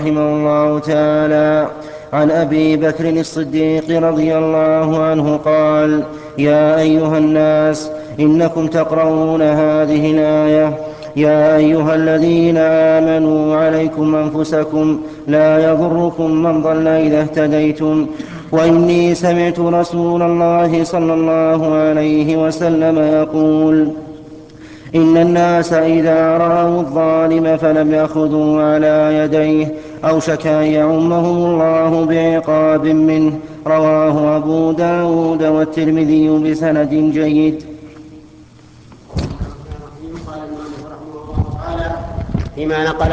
رحمه الله تعالى عن أبي بكر الصديق رضي الله عنه قال: يا أيها الناس، إنكم تقرؤون هذه الآية: يا أيها الذين آمنوا عليكم أنفسكم لا يضركم من ضل إذا اهتديتم. وإني سمعت رسول الله صلى الله عليه وسلم يقول: إن الناس إذا رأوا الظالم فلم يأخذوا على يديه أوشك أن يعمهم الله بعقاب منه. رواه أبو داود والترمذي بسند جيد. فيما نقل